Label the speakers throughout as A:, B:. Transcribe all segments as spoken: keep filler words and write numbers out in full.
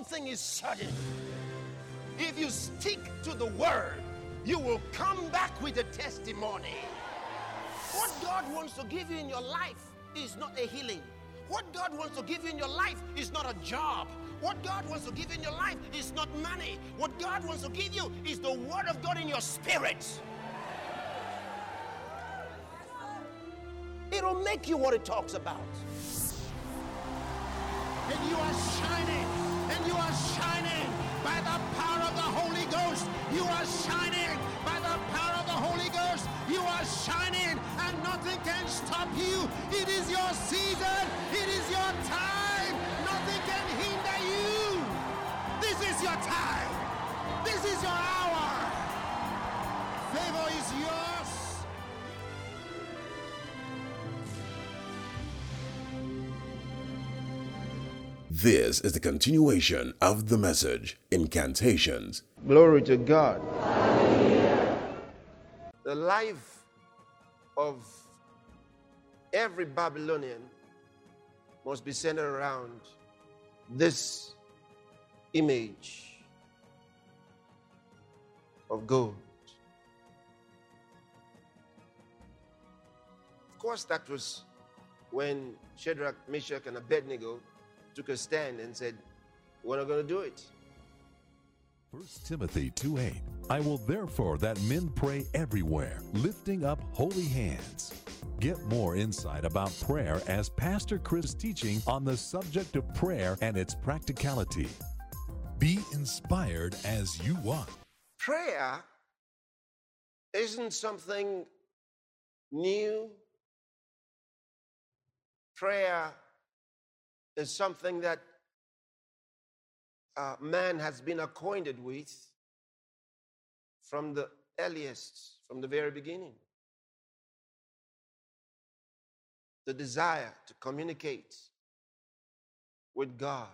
A: one thing is certain. If you stick to the word, you will come back with a testimony. What God wants to give you in your life is not a healing. What God wants to give you in your life is not a job. What God wants to give you in your life is not money. What God wants to give you is the word of God in your spirit. It'll make you what it talks about. And you are shining, and you are shining by the power of the Holy Ghost. You are shining by the power of the Holy Ghost. You are shining, and nothing can stop you. It is your season. It is your time. Nothing can hinder you. This is your time. This is your hour. Favor is yours.
B: This is the continuation of the message, Incantations.
A: Glory to God. The life of every Babylonian must be centered around this image of gold. Of course, that was when Shadrach, Meshach, and Abednego took a stand and said, we're not going to do it.
C: First Timothy two eight. I will therefore that men pray everywhere, lifting up holy hands. Get more insight about prayer as Pastor Chris is teaching on the subject of prayer and its practicality. Be inspired as you walk.
A: Prayer isn't something new. Prayer is something that uh, man has been acquainted with from the earliest, from the very beginning. The desire to communicate with God.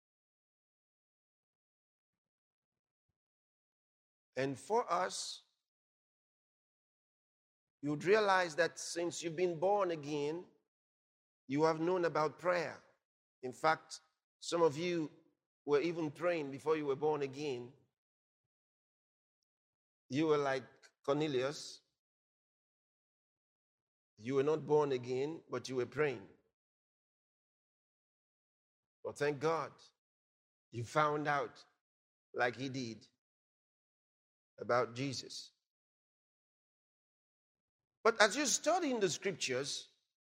A: And for us, you'd realize that since you've been born again, you have known about prayer. In fact, some of you were even praying before you were born again. You were like Cornelius. You were not born again, but you were praying. Well, thank God you found out, like he did, about Jesus. But as you study in the scriptures,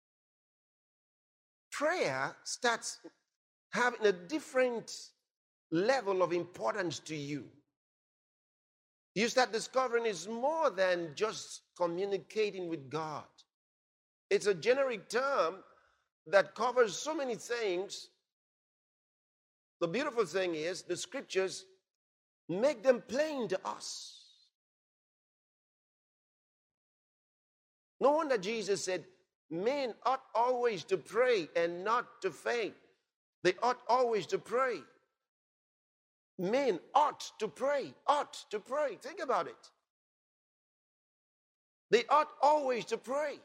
A: prayer starts having a different level of importance to you. You start discovering it's more than just communicating with God. It's a generic term that covers so many things. The beautiful thing is the scriptures make them plain to us. No wonder Jesus said, men ought always to pray and not to faint. They ought always to pray. Men ought to pray, ought to pray. Think about it. They ought always to pray.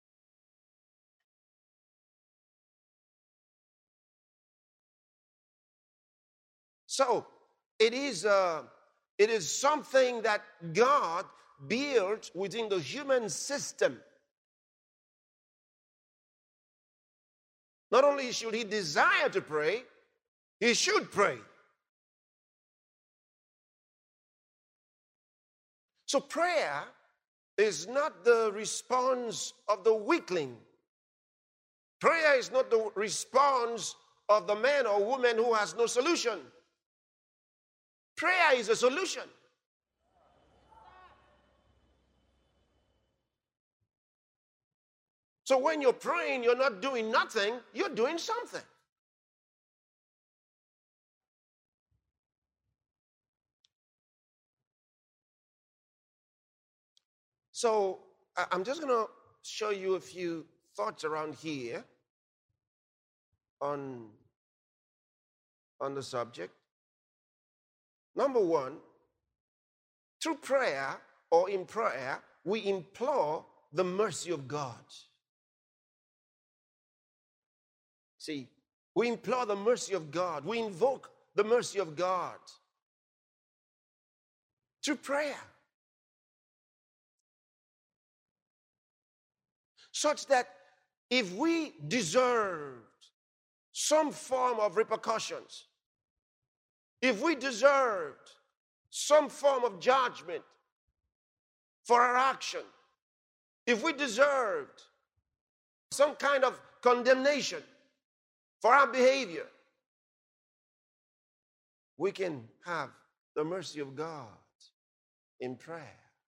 A: So it is, uh, it is something that God built within the human system. Not only should he desire to pray, he should pray. So prayer is not the response of the weakling. Prayer is not the response of the man or woman who has no solution. Prayer is a solution. So when you're praying, you're not doing nothing, you're doing something. So I'm just going to show you a few thoughts around here on, on the subject. Number one, through prayer or in prayer, we implore the mercy of God. See, we implore the mercy of God. We invoke
D: the mercy of God through prayer. Such that if we deserved some form of repercussions, if we deserved some form of judgment for our action, if we deserved some kind of condemnation for our behavior, we can have the mercy of God in prayer.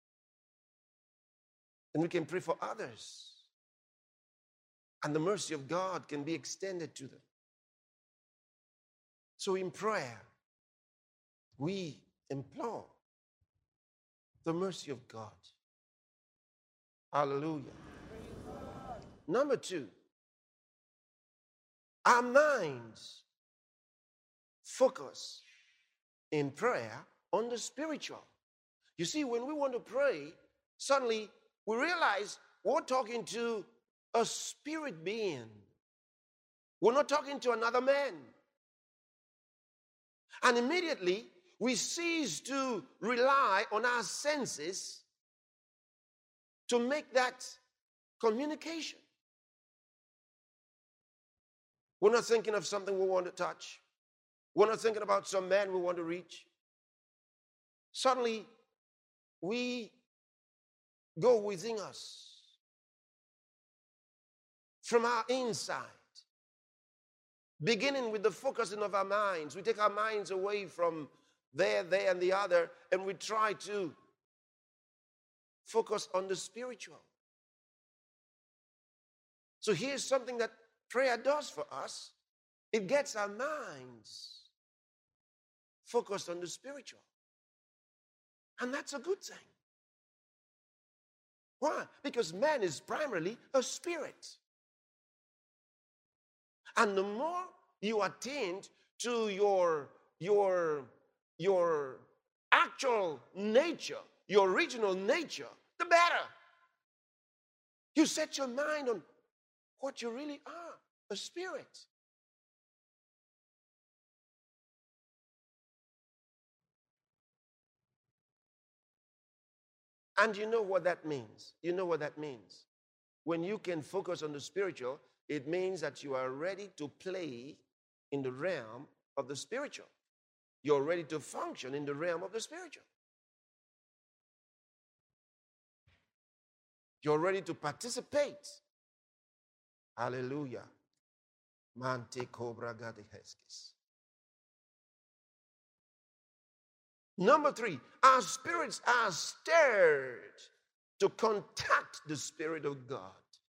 D: And we can pray for others. And the mercy of God can be extended to them. So in prayer, we implore the mercy of God. Hallelujah. Number two, our minds focus in prayer on the spiritual. You see, when we want to pray, suddenly we realize we're talking to a spirit being. We're not talking to another man. And immediately we cease to rely on our senses to make that communication. We're not thinking of something we want to touch. We're not thinking about some man we want to reach. Suddenly, we go within us from our inside, beginning with the focusing of our minds. We take our minds away from there, there, and the other, and we try to focus on the spiritual. So here's something that prayer does for us. It gets our minds focused on the spiritual. And that's a good thing. Why? Because man is primarily a spirit. And the more you attend to your, your, your actual nature, your original nature, the better. You set your mind on what you really are, a spirit. And you know what that means. You know what that means. When you can focus on the spiritual, it means that you are ready to play in the realm of the spiritual. You're ready to function in the realm of the spiritual. You're ready to participate. Hallelujah. Mante cobra gadeheskis. Number three, our spirits are stirred to contact the Spirit of God.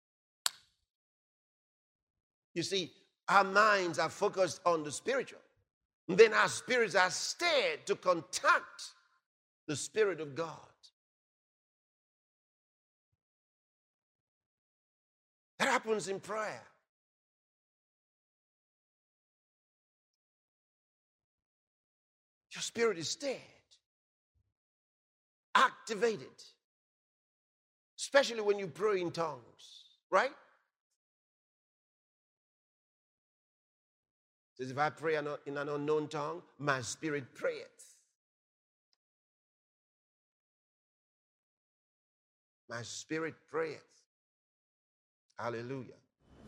D: You see, our minds are focused on the spiritual. And then our spirits are stirred to contact the Spirit of God. That happens in prayer. Your spirit is stirred, activated, especially when you pray in tongues, right? It says, if I pray in an unknown tongue, my spirit prayeth. My spirit prayeth. Hallelujah.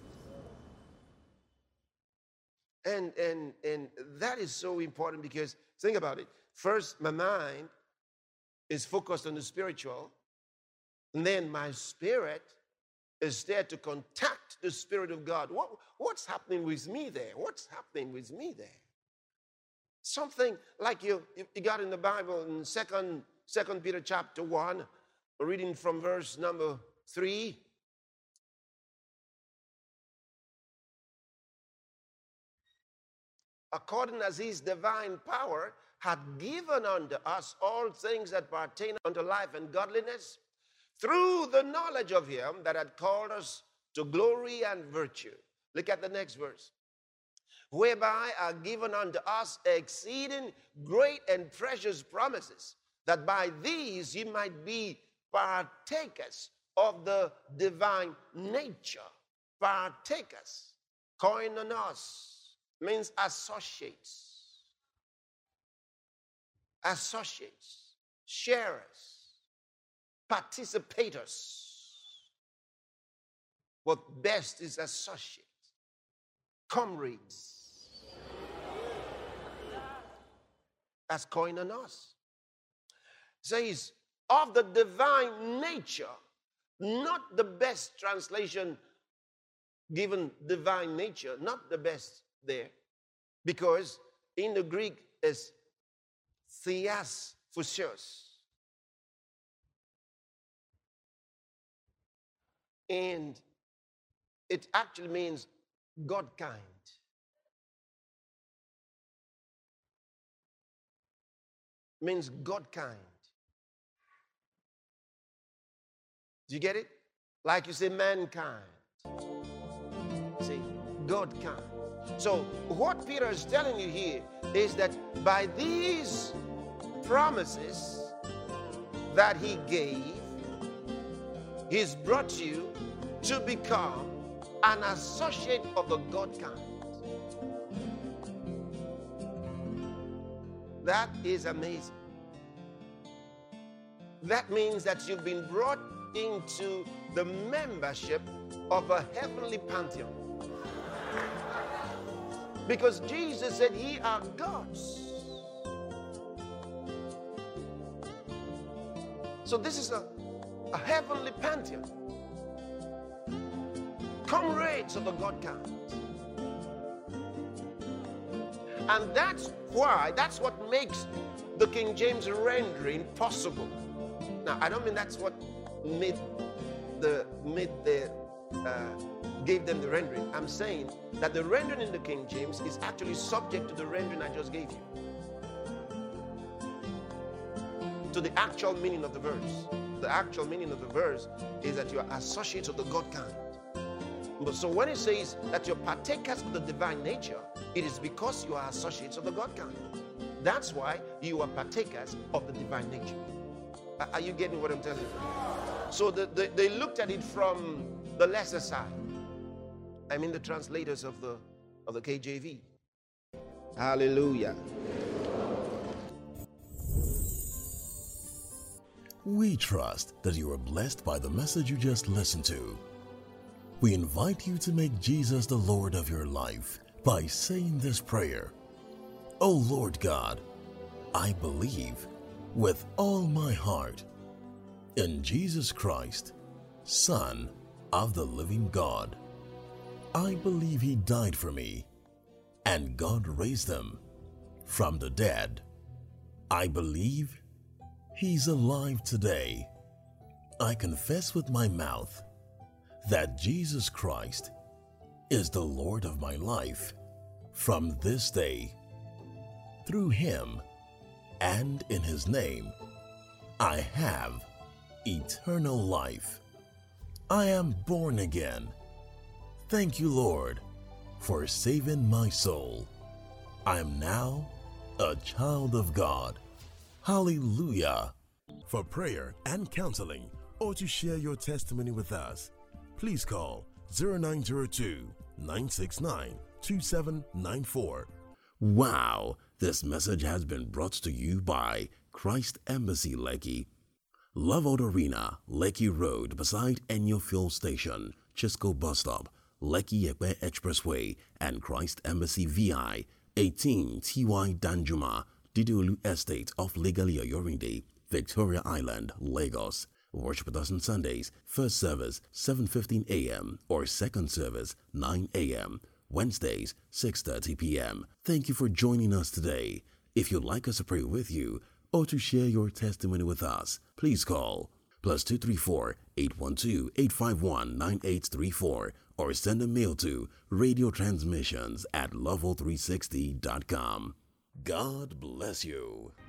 D: And, and, and that is so important because, think about it. First, my mind is focused on the spiritual. And then my spirit is there to contact the Spirit of God. What, what's happening with me there? What's happening with me there? Something like you, you got in the Bible in Second, Second Peter chapter one, reading from verse number three. According as his divine power hath given unto us all things that pertain unto life and godliness, through the knowledge of him that had called us to glory and virtue. Look at the next verse. Whereby are given unto us exceeding great and precious promises, that by these ye might be partakers of the divine nature. Partakers, koinonos, means associates. associates, sharers, participators. What best is associates, comrades. That's koinonos. Says, of the divine nature, not the best translation given divine nature, not the best there. Because in the Greek is theas physios. And it actually means God kind. Means God kind. Do you get it? Like you say mankind. See, God kind. So what Peter is telling you here is that by these promises that he gave, he's brought you to become an associate of the God kind. That is amazing. That means that you've been brought into the membership of a heavenly pantheon. Because Jesus said, ye are gods. So this is a, a heavenly pantheon. Comrades of the God kind. And that's why, that's what makes the King James rendering possible. Now, I don't mean that's what made the, made the, uh, gave them the rendering. I'm saying that the rendering in the King James is actually subject to the rendering I just gave you. To the actual meaning of the verse. The actual meaning of the verse is that you are associates of the God kind. But so when it says that you're partakers of the divine nature, it is because you are associates of the God kind. That's why you are partakers of the divine nature. Are you getting what I'm telling you? So the, the, they looked at it from the lesser side. I mean the translators of the of the K J V. Hallelujah.
B: We trust that you are blessed by the message you just listened to. We invite you to make Jesus the Lord of your life by saying this prayer. O Lord God, I believe with all my heart in Jesus Christ, Son of the living God. I believe he died for me, and God raised him from the dead. I believe he's alive today. I confess with my mouth that Jesus Christ is the Lord of my life from this day. Through him and in his name, I have eternal life. I am born again. Thank you, Lord, for saving my soul. I am now a child of God. Hallelujah. For prayer and counseling, or to share your testimony with us, please call zero nine zero two, nine six nine, two seven nine four. Wow, this message has been brought to you by Christ Embassy Lekki, Love Out Arena, Lekki Road beside Enyo Fuel Station, Chisco Bus Stop, Lekki Ekpe Expressway, and Christ Embassy V I, eighteen T Y Danjuma, Didiolu Estate off Legalia Yorinde, Victoria Island, Lagos. Worship with us on Sundays, first service seven fifteen a m or second service nine a m Wednesdays six thirty p m Thank you for joining us today. If you'd like us to pray with you or to share your testimony with us, please call plus two three four, eight one two, eight five one, nine eight three four or send a mail to radio transmissions at level three sixty dot com. God bless you.